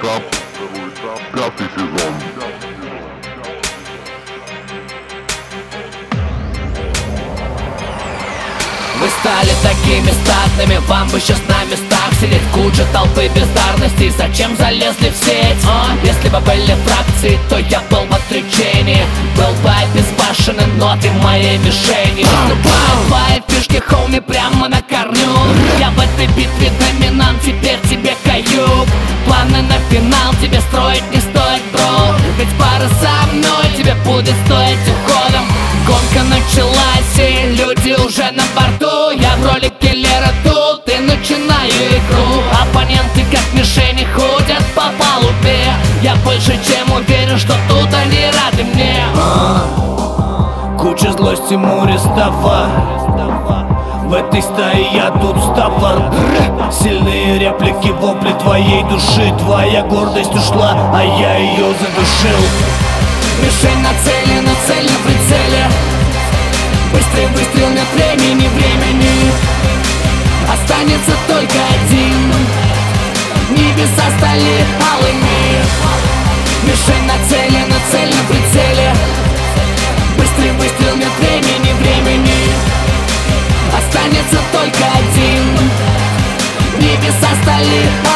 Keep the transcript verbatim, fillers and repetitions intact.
этап, пятый сезон. Вы стали такими статными, вам бы сейчас на местах сидеть. Куча толпы бездарностей, зачем залезли в сеть? А? Если бы были фракции, то я был в отречении. Был бы обезбашенный, но ты моей мишени. Наступают твои фишки, хоуми, прямо на корню. Я в этой битве доминант, теперь тебе каюк. Планы на финал тебе строить не стоит, бро. Ведь пара со мной тебе будет стоить уходом. Гонка началась, и люди уже на борту. Я в роли киллера тут и начинаю игру. Оппоненты как мишени ходят по палубе. Я больше чем уверен, что тут они рады мне. Куча злости, море става. В этой стае я тут стопор. Сильные реплики, вопли твоей души. Твоя гордость ушла, а я ее задушил. Мишень нацелена, цель на прицеле. Быстрый выстрел, нет времени, времени. Останется только один. Небеса стали алыми. Мишень нацелена, цель на прицеле. Быстрый выстрел, нет времени, времени. Останется только один. Небеса стали